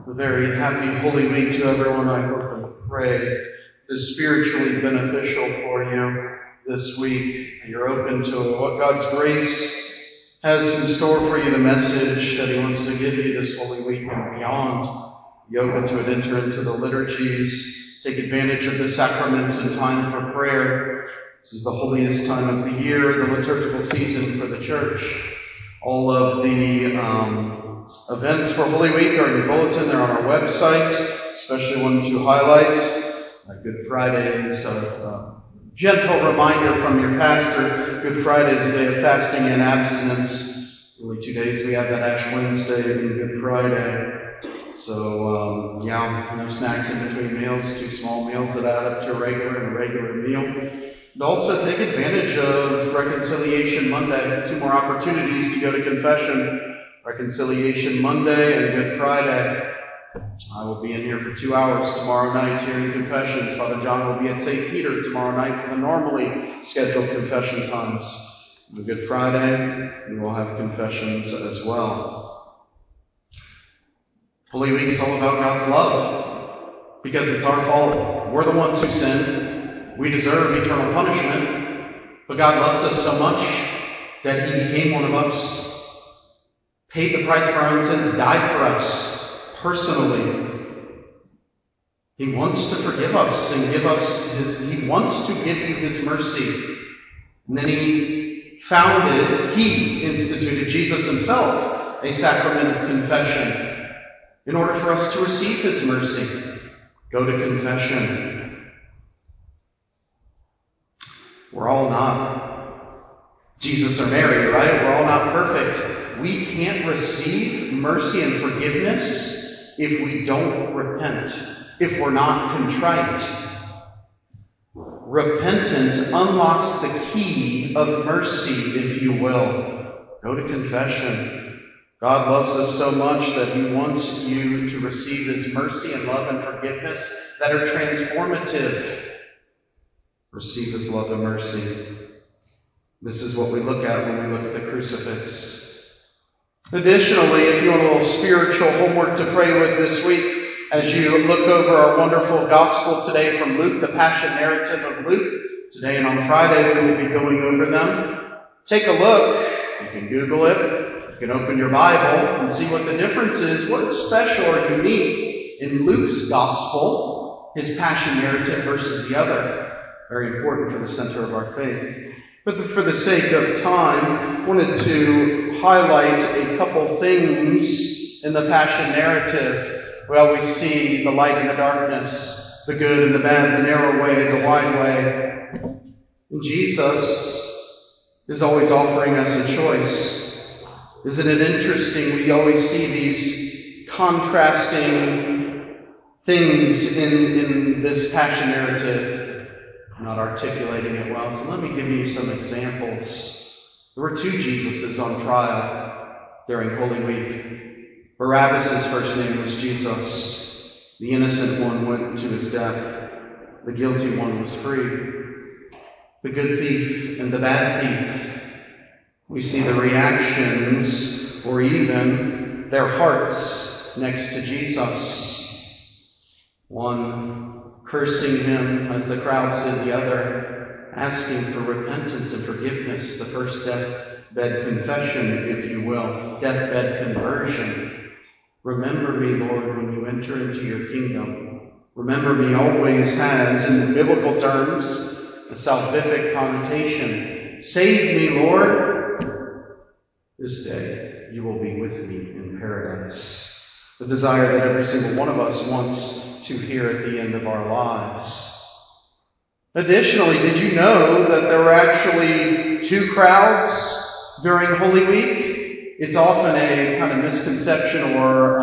A very happy Holy Week to everyone. I hope and pray it is spiritually beneficial for you this week. You're open to what God's grace has in store for you, the message that He wants to give you this Holy Week and beyond. Be open to it, enter into the liturgies, take advantage of the sacraments and time for prayer. This is the holiest time of the year, the liturgical season for the Church. All of the events for Holy Week are in your bulletin. They're on our website. Especially one to highlight. Good Friday is a gentle reminder from your pastor. Good Friday is a day of fasting and abstinence. Only 2 days we have that Ash Wednesday and Good Friday. So, no snacks in between meals, 2 small meals that add up to a regular meal. And also take advantage of Reconciliation Monday. 2 more opportunities to go to confession. Reconciliation Monday and Good Friday. I will be in here for 2 hours tomorrow night hearing confessions. Father John will be at St. Peter tomorrow night for the normally scheduled confession times. On Good Friday, we will have confessions as well. Holy Week's all about God's love. Because it's our fault. We're the ones who sinned. We deserve eternal punishment. But God loves us so much that He became one of us, paid the price for our own sins, died for us personally. He wants to forgive us and He wants to give you His mercy. And then He instituted Jesus Himself, a sacrament of confession in order for us to receive His mercy. Go to confession. We're all not Jesus or Mary, right? We're all not perfect. We can't receive mercy and forgiveness if we don't repent, if we're not contrite. Repentance unlocks the key of mercy, if you will. Go to confession. God loves us so much that He wants you to receive His mercy and love and forgiveness that are transformative. Receive His love and mercy. This is what we look at when we look at the crucifix. Additionally, if you want a little spiritual homework to pray with this week, as you look over our wonderful gospel today from Luke, the Passion narrative of Luke, today and on Friday we will be going over them. Take a look. You can Google it. You can open your Bible and see what the difference is. What is special or unique in Luke's gospel, his Passion narrative versus the other? Very important for the center of our faith. But for the sake of time, I wanted to highlight a couple things in the Passion narrative. We always see the light and the darkness, the good and the bad, the narrow way, the wide way. And Jesus is always offering us a choice. Isn't it interesting? We always see these contrasting things in this Passion narrative. I'm not articulating it well, so let me give you some examples. There were 2 Jesuses on trial during Holy Week. Barabbas' first name was Jesus. The innocent one went to his death. The guilty one was free. The good thief and the bad thief. We see the reactions, or even their hearts, next to Jesus. One cursing Him as the crowds did the other, asking for repentance and forgiveness, the first deathbed confession, if you will, deathbed conversion. Remember me, Lord, when you enter into your kingdom. Remember me always has, in biblical terms, a salvific connotation. Save me, Lord. This day you will be with me in paradise. The desire that every single one of us wants to hear at the end of our lives. Additionally, did you know that there were actually 2 crowds during Holy Week? It's often a kind of misconception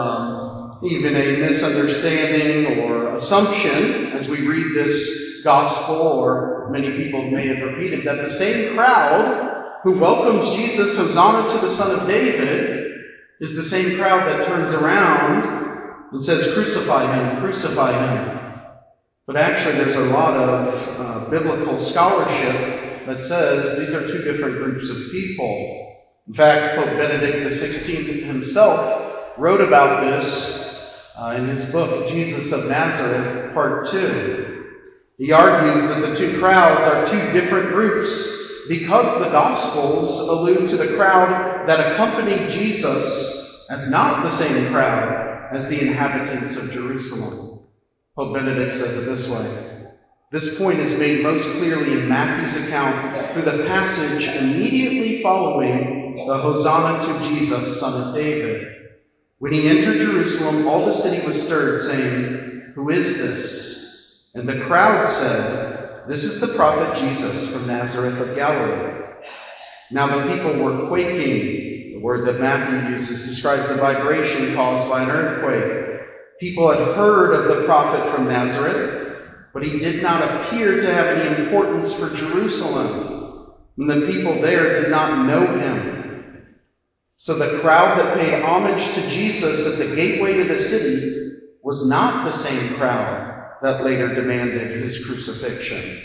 or even a misunderstanding or assumption as we read this gospel, or many people may have repeated, that the same crowd who welcomes Jesus, Hosanna to the Son of David, is the same crowd that turns around and says, crucify Him, crucify Him. But actually there's a lot of biblical scholarship that says these are 2 different groups of people. In fact, Pope Benedict XVI himself wrote about this in his book, Jesus of Nazareth, Part 2. He argues that the two crowds are two different groups because the Gospels allude to the crowd that accompanied Jesus as not the same crowd as the inhabitants of Jerusalem. Pope Benedict says it this way: this point is made most clearly in Matthew's account through the passage immediately following the Hosanna to Jesus, son of David. When he entered Jerusalem, all the city was stirred, saying, "Who is this?" And the crowd said, "This is the prophet Jesus from Nazareth of Galilee." Now the people were quaking. The word that Matthew uses describes a vibration caused by an earthquake. People had heard of the prophet from Nazareth, but he did not appear to have any importance for Jerusalem, and the people there did not know him. So the crowd that paid homage to Jesus at the gateway to the city was not the same crowd that later demanded his crucifixion.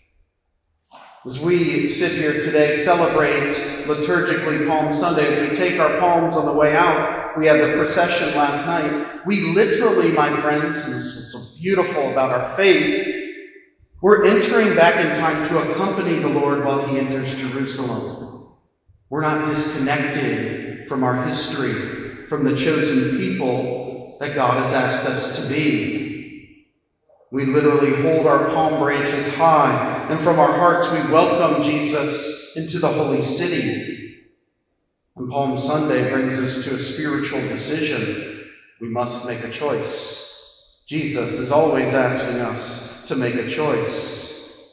As we sit here today, celebrate liturgically Palm Sunday, as we take our palms on the way out, we had the procession last night. We literally, my friends, and this is what's so beautiful about our faith, we're entering back in time to accompany the Lord while he enters Jerusalem. We're not disconnected from our history, from the chosen people that God has asked us to be. We literally hold our palm branches high, and from our hearts we welcome Jesus into the holy city. And Palm Sunday brings us to a spiritual decision. We must make a choice. Jesus is always asking us to make a choice.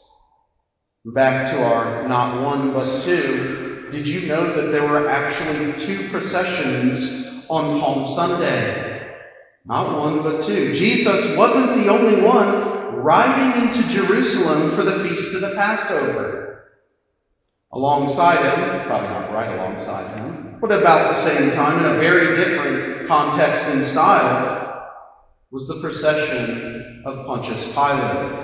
Back to our not one but two. Did you know that there were actually two processions on Palm Sunday? Not one, but two. Jesus wasn't the only one riding into Jerusalem for the feast of the Passover. Alongside him, probably not right alongside him, but about the same time, in a very different context and style, was the procession of Pontius Pilate.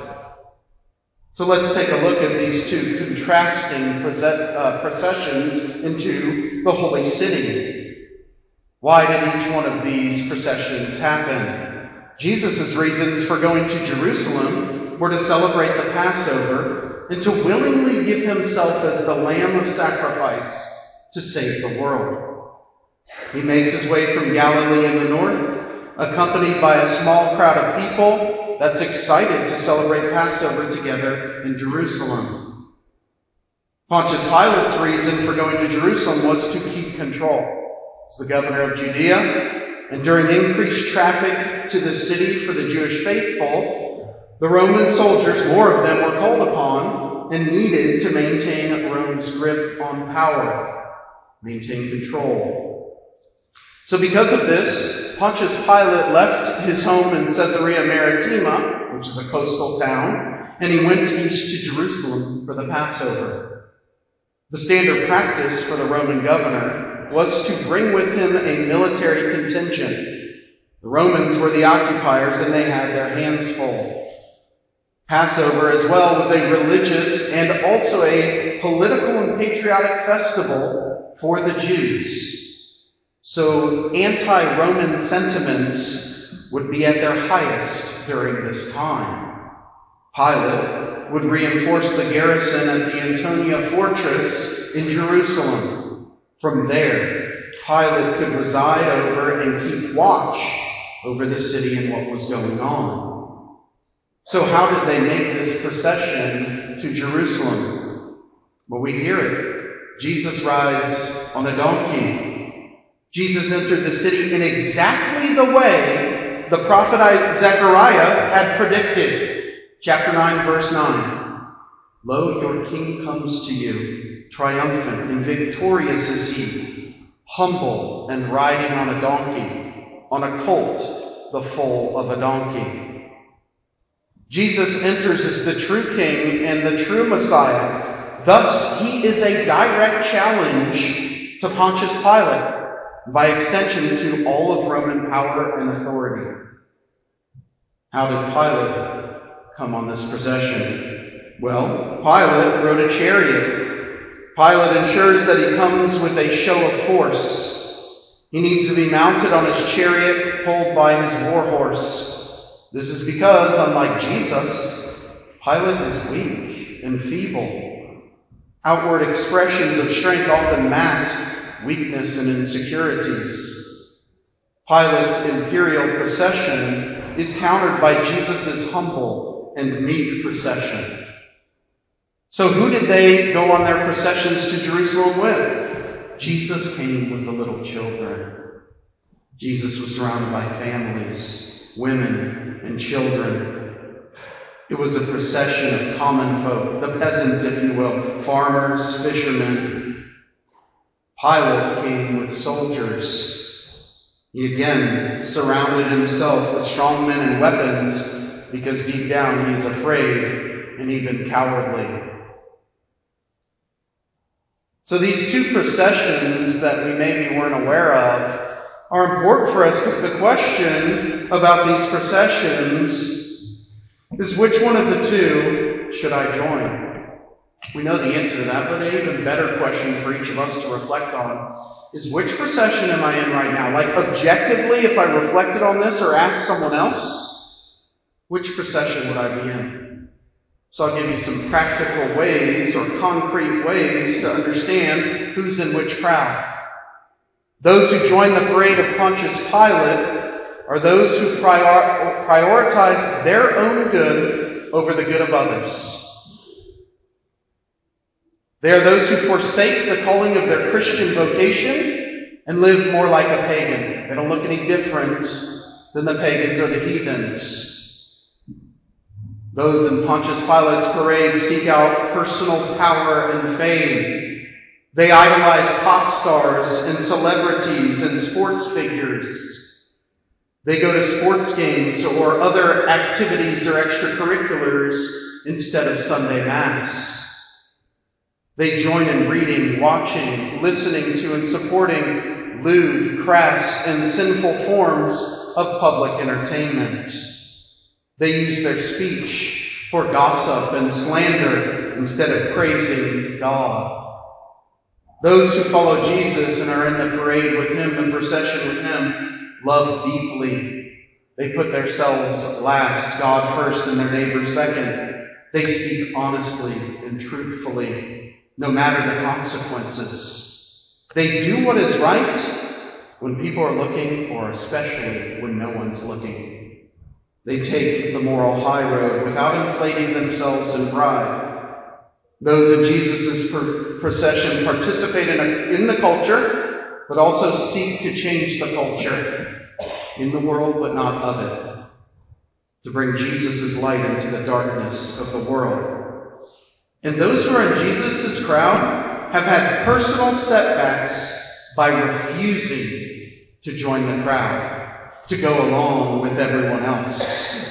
So let's take a look at these two contrasting processions into the holy city. Why did each one of these processions happen? Jesus' reasons for going to Jerusalem were to celebrate the Passover and to willingly give himself as the lamb of sacrifice to save the world. He makes his way from Galilee in the north, accompanied by a small crowd of people that's excited to celebrate Passover together in Jerusalem. Pontius Pilate's reason for going to Jerusalem was to keep control. As the governor of Judea, and during increased traffic to the city for the Jewish faithful, the Roman soldiers, more of them, were called upon and needed to maintain Rome's grip on power, maintain control. So because of this, Pontius Pilate left his home in Caesarea Maritima, which is a coastal town, and he went east to Jerusalem for the Passover. The standard practice for the Roman governor was to bring with him a military contingent. The Romans were the occupiers, and they had their hands full. Passover, as well, was a religious and also a political and patriotic festival for the Jews. So anti-Roman sentiments would be at their highest during this time. Pilate would reinforce the garrison at the Antonia fortress in Jerusalem. From there, Pilate could reside over and keep watch over the city and what was going on. So how did they make this procession to Jerusalem? Well, we hear it. Jesus rides on a donkey. Jesus entered the city in exactly the way the prophet Zechariah had predicted. Chapter 9, verse 9. Lo, your king comes to you, triumphant and victorious is he, humble and riding on a donkey, on a colt, the foal of a donkey. Jesus enters as the true king and the true Messiah. Thus, he is a direct challenge to Pontius Pilate, by extension to all of Roman power and authority. How did Pilate come on this procession? Well, Pilate rode a chariot. Pilate ensures that he comes with a show of force. He needs to be mounted on his chariot, pulled by his war horse. This is because, unlike Jesus, Pilate is weak and feeble. Outward expressions of strength often mask weakness and insecurities. Pilate's imperial procession is countered by Jesus' humble and meek procession. So who did they go on their processions to Jerusalem with? Jesus came with the little children. Jesus was surrounded by families, women, and children. It was a procession of common folk, the peasants, if you will, farmers, fishermen. Pilate came with soldiers. He again surrounded himself with strong men and weapons because deep down he is afraid and even cowardly. So these two processions that we maybe weren't aware of are important for us because the question about these processions is, which one of the two should I join? We know the answer to that, but an even better question for each of us to reflect on is, which procession am I in right now? Like, objectively, if I reflected on this or asked someone else, which procession would I be in? So I'll give you some practical ways or concrete ways to understand who's in which crowd. Those who join the parade of Pontius Pilate are those who prioritize their own good over the good of others. They are those who forsake the calling of their Christian vocation and live more like a pagan. They don't look any different than the pagans or the heathens. Those in Pontius Pilate's parade seek out personal power and fame. They idolize pop stars and celebrities and sports figures. They go to sports games or other activities or extracurriculars instead of Sunday Mass. They join in reading, watching, listening to, and supporting lewd, crass, and sinful forms of public entertainment. They use their speech for gossip and slander instead of praising God. Those who follow Jesus and are in the parade with him, the procession with him, love deeply. They put themselves last, God first, and their neighbor second. They speak honestly and truthfully, no matter the consequences. They do what is right when people are looking, or especially when no one's looking. They take the moral high road without inflating themselves in pride. Those in Jesus' procession participate in the culture, but also seek to change the culture in the world, but not of it, to bring Jesus' light into the darkness of the world. And those who are in Jesus' crowd have had personal setbacks by refusing to join the crowd, to go along with everyone else.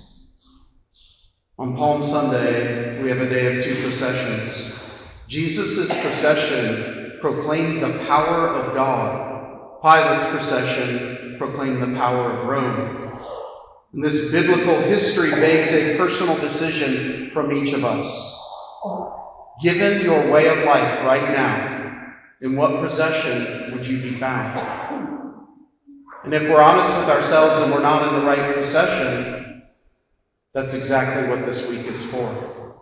On Palm Sunday, we have a day of two processions. Jesus' procession proclaimed the power of God. Pilate's procession proclaimed the power of Rome. And this biblical history begs a personal decision from each of us. Given your way of life right now, in what procession would you be found? And if we're honest with ourselves and we're not in the right procession, that's exactly what this week is for.